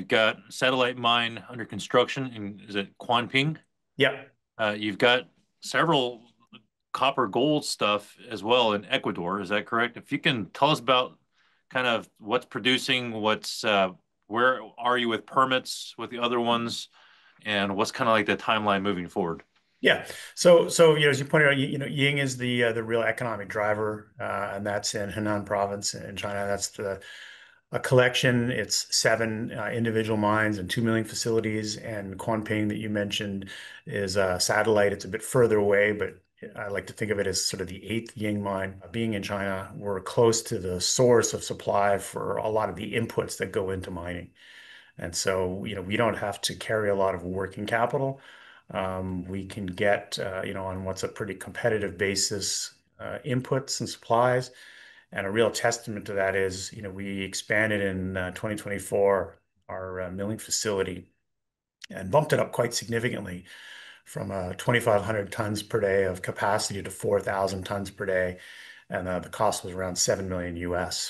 You've got satellite mine under construction in, is it Quanping? Yep. You've got several copper gold stuff as well in Ecuador. Is that correct? If you can tell us about kind of what's producing, where are you with permits with the other ones, and what's kind of like the timeline moving forward? Yeah. As you pointed out, Ying is the real economic driver, and that's in Henan province in China. That's the a collection. It's seven individual mines and 2 million facilities. And Quanping that you mentioned is a satellite. It's a bit further away, but I like to think of it as sort of the eighth Ying mine. Being in China, we're close to the source of supply for a lot of the inputs that go into mining. And so, we don't have to carry a lot of working capital. We can get, on what's a pretty competitive basis, inputs and supplies. And a real testament to that is, we expanded in 2024 our milling facility and bumped it up quite significantly from 2,500 tons per day of capacity to 4,000 tons per day. And the cost was around 7 million US.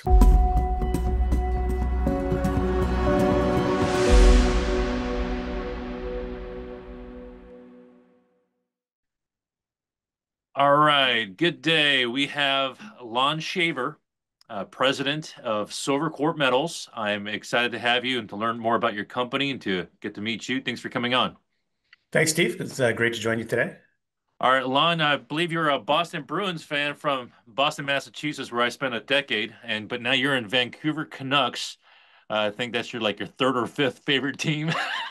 All right, good day. We have Lon Shaver, president of Silvercorp Metals. I'm excited to have you and to learn more about your company and to get to meet you. Thanks for coming on. Thanks, Steve. It's great to join you today. All right, Lon, I believe you're a Boston Bruins fan from Boston, Massachusetts, where I spent a decade, and but now you're in Vancouver Canucks. I think that's your third or fifth favorite team.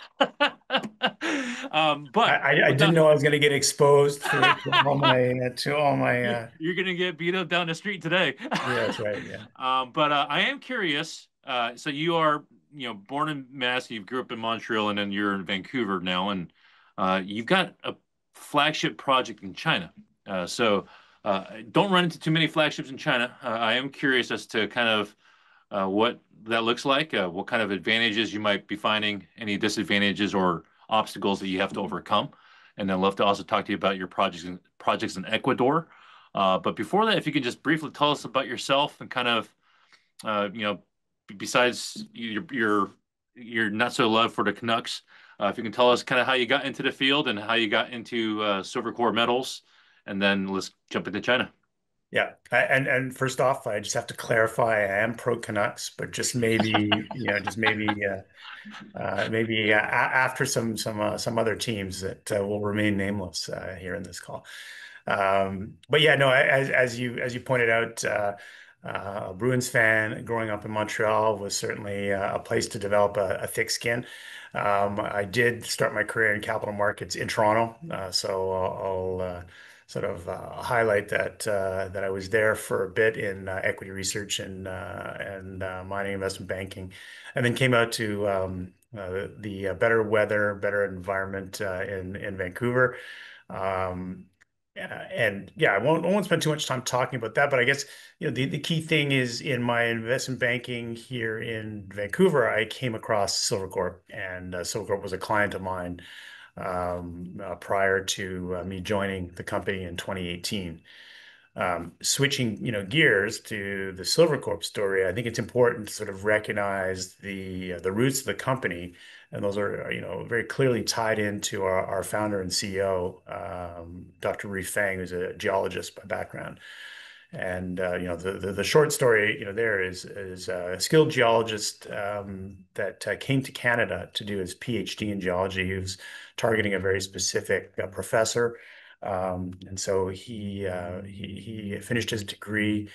But I didn't without know I was going to get exposed to all my you're gonna get beat up down the street today. yeah, that's right. Yeah. But I am curious. So you are, born in Mass, you grew up in Montreal, and then you're in Vancouver now, and you've got a flagship project in China. Don't run into too many flagships in China. I am curious as to kind of what that looks like, what kind of advantages you might be finding, any disadvantages or obstacles that you have to overcome. And then love to also talk to you about your projects in Ecuador. But before that, if you could just briefly tell us about yourself and kind of, you know, besides your not so love for the Canucks, if you can tell us kind of how you got into the field and how you got into Silvercorp Metals, and then let's jump into China. Yeah. And first off, I just have to clarify, I am pro Canucks, but just maybe, after some other teams that will remain nameless here in this call. But yeah, no, as you pointed out, a Bruins fan growing up in Montreal was certainly a place to develop a thick skin. I did start my career in capital markets in Toronto, so I'll sort of highlight that I was there for a bit in equity research and mining investment banking, and then came out to the better weather, better environment in Vancouver. Um, and yeah, I won't spend too much time talking about that, but I guess the key thing is in my investment banking here in Vancouver, I came across Silvercorp, and Silvercorp was a client of mine prior to me joining the company in 2018. Switching, gears to the Silvercorp story, I think it's important to sort of recognize the roots of the company, and those are, very clearly tied into our founder and CEO, Dr. Reef Fang, who's a geologist by background. And the short story, there is a skilled geologist that came to Canada to do his PhD in geology. He was targeting a very specific professor. And so he finished his degree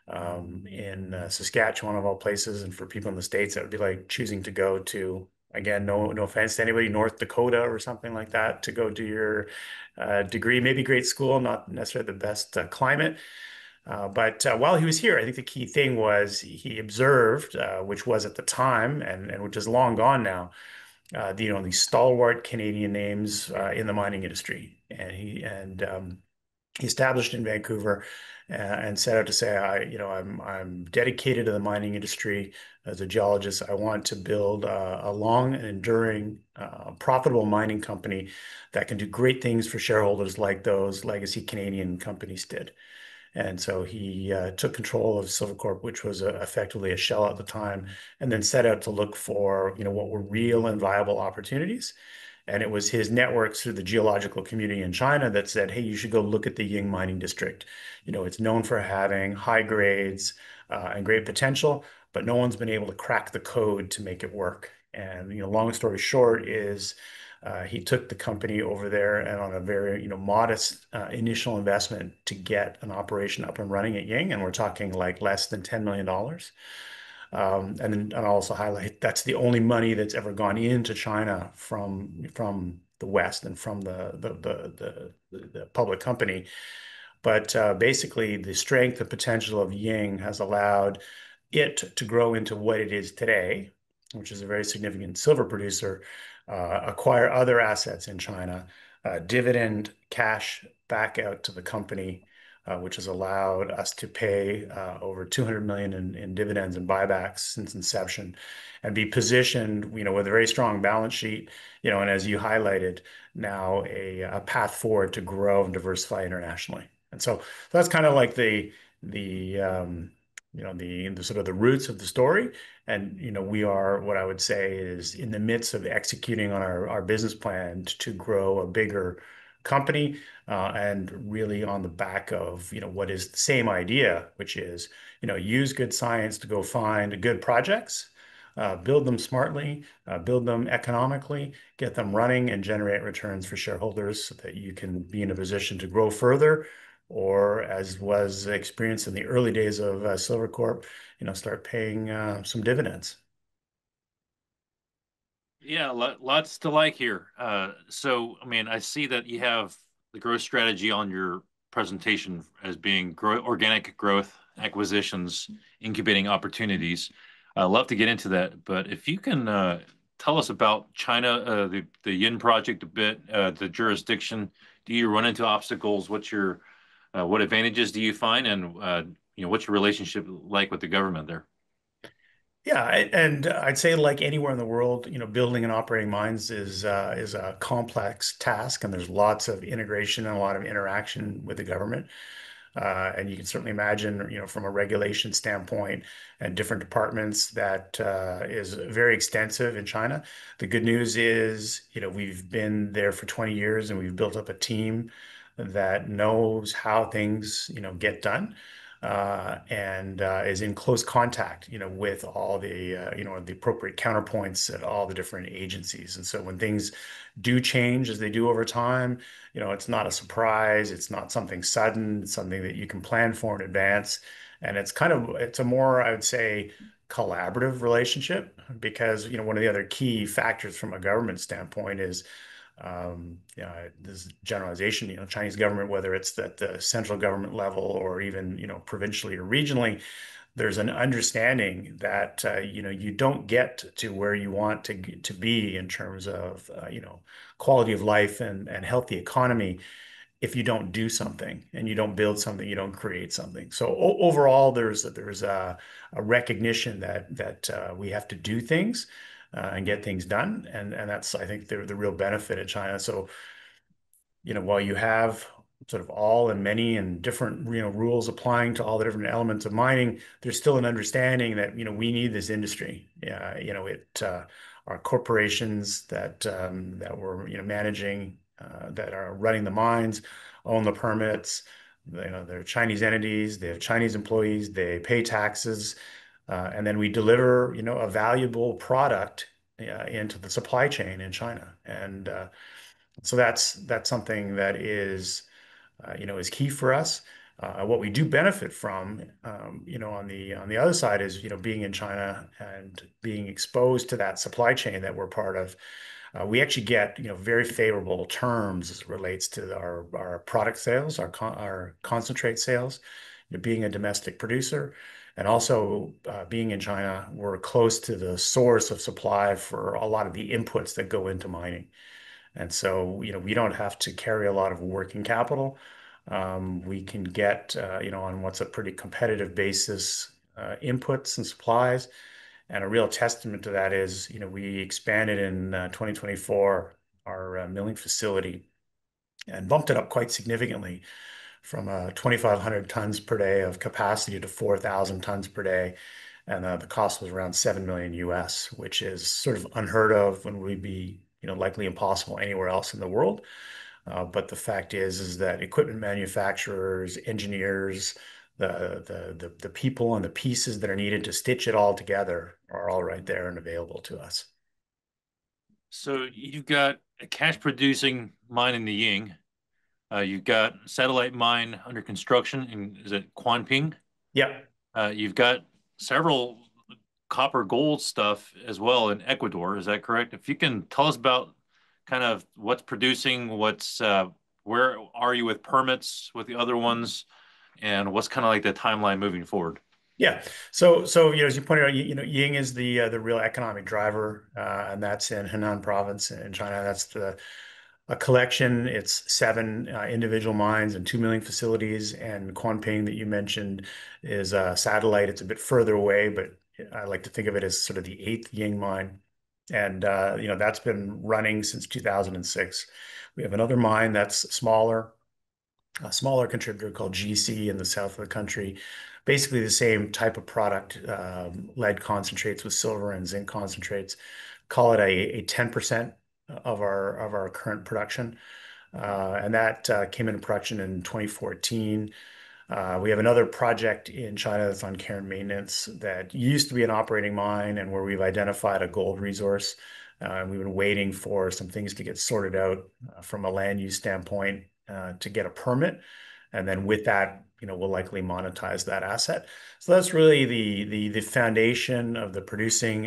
in Saskatchewan of all places. And for people in the States, that would be like choosing to go to, again, no offense to anybody, North Dakota or something like that, to go do your degree. Maybe great school, not necessarily the best climate. But while he was here, I think the key thing was he observed, which was at the time, and which is long gone now, these stalwart Canadian names in the mining industry, and he established in Vancouver and set out to say, I'm dedicated to the mining industry as a geologist. I want to build a long and enduring, profitable mining company that can do great things for shareholders like those legacy Canadian companies did. And so he took control of Silvercorp, which was effectively a shell at the time, and then set out to look for, what were real and viable opportunities. And it was his networks through the geological community in China that said, hey, you should go look at the Ying mining district. It's known for having high grades and great potential, but no one's been able to crack the code to make it work. And, long story short is he took the company over there and on a very, modest initial investment to get an operation up and running at Ying. And we're talking like less than $10 million. And I'll also highlight that's the only money that's ever gone into China from the West and from the public company. But basically, the strength and potential of Ying has allowed it to grow into what it is today, which is a very significant silver producer, acquire other assets in China, dividend cash back out to the company, which has allowed us to pay over 200 million in dividends and buybacks since inception, and be positioned, with a very strong balance sheet, and as you highlighted, now a path forward to grow and diversify internationally. And so that's kind of like the the sort of the roots of the story. And we are, what I would say is, in the midst of executing on our business plan to grow a bigger company, and really on the back of what is the same idea, which is use good science to go find good projects, build them smartly, build them economically, get them running, and generate returns for shareholders so that you can be in a position to grow further, or as was experienced in the early days of Silvercorp, start paying some dividends. Yeah, lots to like here. So, I mean, I see that you have the growth strategy on your presentation as being organic growth, acquisitions, incubating opportunities. I'd love to get into that, but if you can tell us about China, the Yin project a bit, the jurisdiction. Do you run into obstacles? What advantages do you find, and what's your relationship like with the government there? Yeah, and I'd say like anywhere in the world, building and operating mines is a complex task, and there's lots of integration and a lot of interaction with the government. And you can certainly imagine, from a regulation standpoint and different departments, that is very extensive in China. The good news is, we've been there for 20 years and we've built up a team that knows how things, get done. And is in close contact, with all the appropriate counterpoints at all the different agencies. And so when things do change, as they do over time, it's not a surprise. It's not something sudden. It's something that you can plan for in advance. And it's a more, I would say, collaborative relationship, because, one of the other key factors from a government standpoint is, this generalization, Chinese government, whether it's at the central government level or even, provincially or regionally, there's an understanding that you don't get to where you want to be in terms of quality of life and healthy economy if you don't do something, and you don't build something, you don't create something. So overall, there's a recognition that we have to do things and get things done, and that's, I think, the real benefit of China. So while you have sort of all and many and different, rules applying to all the different elements of mining, there's still an understanding that, we need this industry. Yeah, our corporations that we're, managing, that are running the mines, own the permits. They're Chinese entities. They have Chinese employees. They pay taxes, and then we deliver, a valuable product into the supply chain in China. And so that's something that is key for us. What we do benefit from, on the other side is, being in China and being exposed to that supply chain that we're part of. We actually get, very favorable terms as it relates to our product sales, our concentrate sales, being a domestic producer. And also, being in China, we're close to the source of supply for a lot of the inputs that go into mining. And so, we don't have to carry a lot of working capital. We can get, on what's a pretty competitive basis, inputs and supplies. And a real testament to that is, we expanded in 2024 our milling facility and bumped it up quite significantly from 2,500 tons per day of capacity to 4,000 tons per day. And the cost was around 7 million US, which is sort of unheard of and would be, likely impossible anywhere else in the world. But the fact is that equipment manufacturers, engineers, the people and the pieces that are needed to stitch it all together are all right there and available to us. So you've got a cash producing mine in the Ying. You've got satellite mine under construction in, is it Quanping? Yep. You've got several copper gold stuff as well in Ecuador. Is that correct? If you can tell us about kind of what's producing, where are you with permits with the other ones, and what's kind of like the timeline moving forward? Yeah. So as you pointed out, Ying is the real economic driver, and that's in Henan province in China. That's the a collection. It's seven individual mines and two milling facilities. And Quanping that you mentioned is a satellite. It's a bit further away, but I like to think of it as sort of the eighth Ying mine. And that's been running since 2006. We have another mine that's smaller, a smaller contributor called GC in the south of the country. Basically the same type of product, lead concentrates with silver and zinc concentrates. Call it a 10% of our current production. And that came into production in 2014. We have another project in China that's on care and maintenance that used to be an operating mine and where we've identified a gold resource. We've been waiting for some things to get sorted out from a land use standpoint to get a permit. And then with that, we'll likely monetize that asset. So that's really the foundation of the producing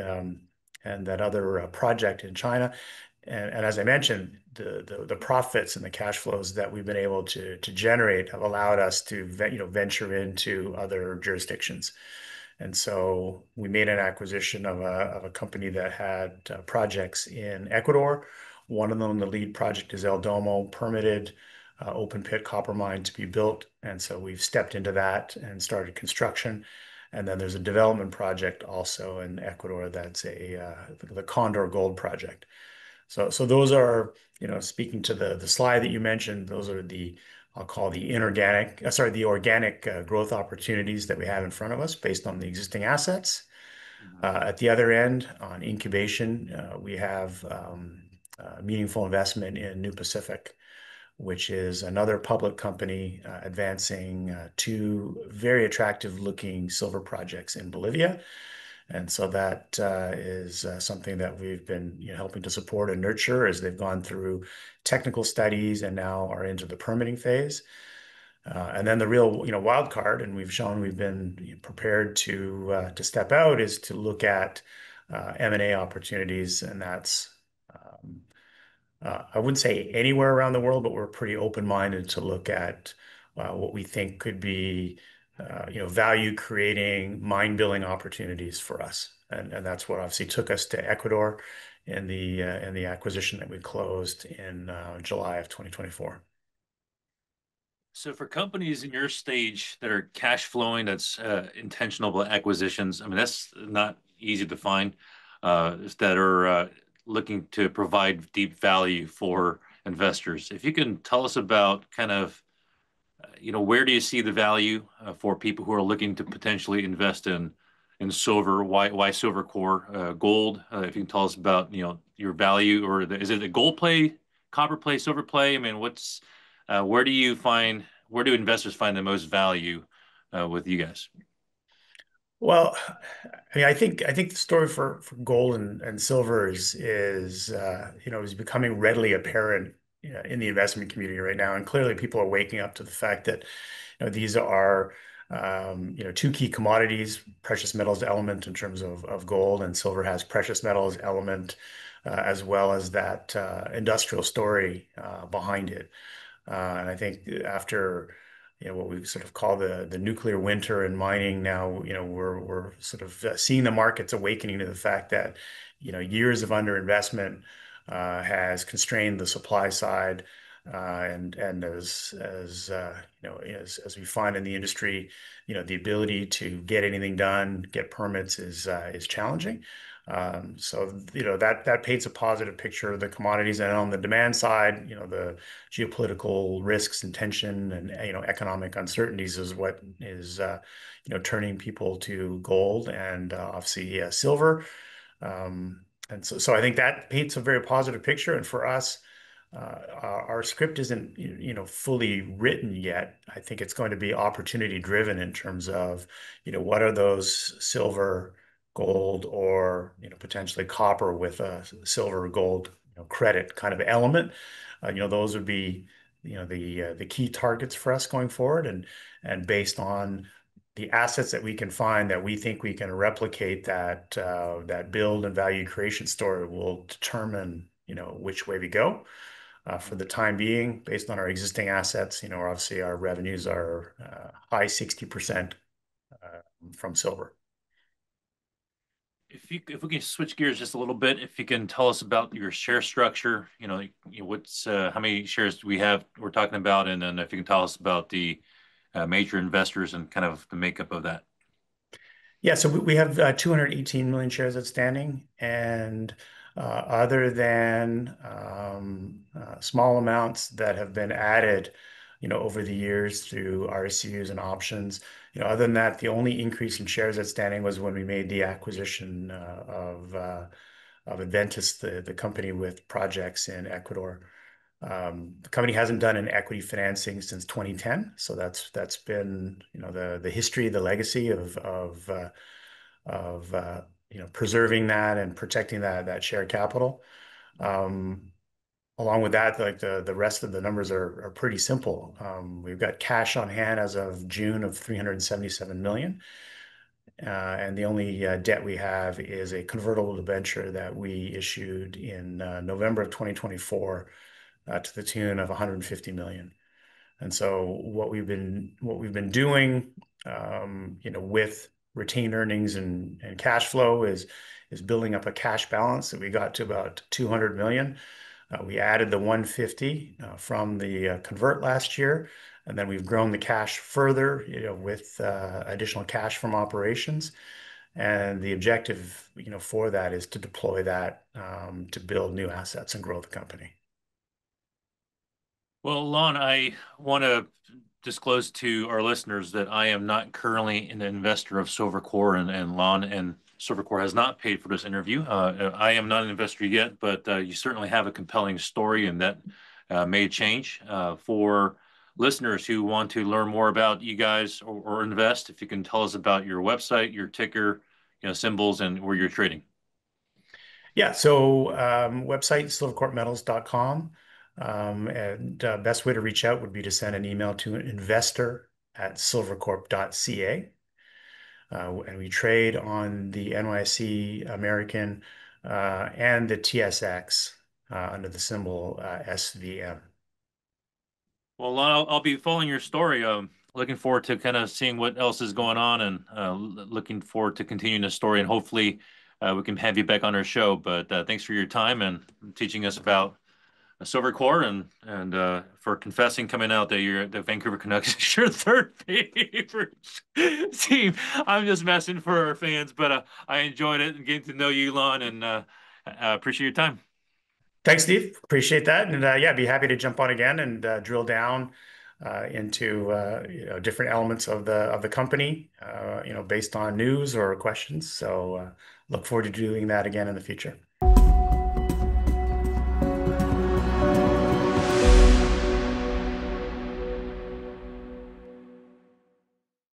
and that other project in China. And as I mentioned, the profits and the cash flows that we've been able to generate have allowed us to venture into other jurisdictions. And so we made an acquisition of a company that had projects in Ecuador. One of them, the lead project is El Domo, permitted open pit copper mine to be built. And so we've stepped into that and started construction. And then there's a development project also in Ecuador that's the Condor Gold project. So those are, speaking to the slide that you mentioned, those are I'll call the organic growth opportunities that we have in front of us based on the existing assets. Mhm. At the other end, on incubation, we have meaningful investment in New Pacific, which is another public company advancing two very attractive looking silver projects in Bolivia. And so that is something that we've been helping to support and nurture as they've gone through technical studies and now are into the permitting phase. And then the real, wild card, and we've shown we've been prepared to step out, is to look at M&A opportunities, and that's I wouldn't say anywhere around the world, but we're pretty open-minded to look at what we think could be, value creating, mind building opportunities for us. And that's what obviously took us to Ecuador in the acquisition that we closed in July of 2024. So for companies in your stage that are cash flowing, that's intentional acquisitions. I mean, that's not easy to find. That are looking to provide deep value for investors. If you can tell us about kind of, where do you see the value for people who are looking to potentially invest in silver? Why Silvercorp? Gold? If you can tell us about, your value, or is it a gold play, copper play, silver play? I mean, where do investors find the most value with you guys? Well, I mean, I think the story for gold and silver is becoming readily apparent in the investment community right now, and clearly people are waking up to the fact that these are two key commodities, precious metals element in terms of gold, and silver has precious metals element as well as that industrial story behind it. And I think after what we sort of call the nuclear winter in mining now, we're sort of seeing the markets awakening to the fact that years of underinvestment has constrained the supply side. And as we find in the industry, the ability to get anything done, get permits is challenging. So, that paints a positive picture of the commodities. And on the demand side, the geopolitical risks and tension and, economic uncertainties is what is, turning people to gold and obviously silver. And so I think that paints a very positive picture. And for us, our script isn't, fully written yet. I think it's going to be opportunity driven in terms of, what are those silver, gold, or, potentially copper with a silver or gold, credit kind of element. Those would be, the key targets for us going forward, and based on the assets that we can find that we think we can replicate that build and value creation story will determine, which way we go. For the time being, based on our existing assets, obviously our revenues are high 60% from silver. If we can switch gears just a little bit, if you can tell us about your share structure, what's how many shares do we have we're talking about, and then if you can tell us about the major investors and kind of the makeup of that. Yeah, so we have 218 million shares outstanding, and other than small amounts that have been added, over the years through RSUs and options, other than that, the only increase in shares outstanding was when we made the acquisition of Adventus, the company with projects in Ecuador. The company hasn't done an equity financing since 2010, so that's been the history, the legacy of preserving that and protecting that share capital. Um, Along with that, like the rest of the numbers are pretty simple. We've got cash on hand as of June of 377 million. And the only debt we have is a convertible debenture that we issued in November of 2024 to the tune of 150 million. And so what we've been doing, with retained earnings and cash flow is building up a cash balance that we got to about 200 million. We added the 150 from the convert last year, and then we've grown the cash further, with additional cash from operations. And the objective, for that is to deploy that to build new assets and grow the company. Well, Lon, I want to disclose to our listeners that I am not currently an investor of Silvercore, and Lon and Silvercore has not paid for this interview. I am not an investor yet, but you certainly have a compelling story, and that may change. For listeners who want to learn more about you guys, or invest, if you can tell us about your website, your ticker, symbols, and where you're trading. Yeah, so website silvercorpmetals.com. And best way to reach out would be to send an email to investor@silvercorp.ca. And we trade on the NYSE American and the TSX under the symbol SVM. Well, Lon, I'll be following your story. Looking forward to kind of seeing what else is going on, and looking forward to continuing the story. And hopefully, we can have you back on our show. But thanks for your time and teaching us about Silvercore, and for confessing coming out that you're the Vancouver Canucks is your third favorite team. I'm just messing for our fans, but I enjoyed it and getting to know you, Lon, and appreciate your time. Thanks, Steve. Appreciate that. And yeah, be happy to jump on again and drill down into different elements of the company, based on news or questions. So look forward to doing that again in the future.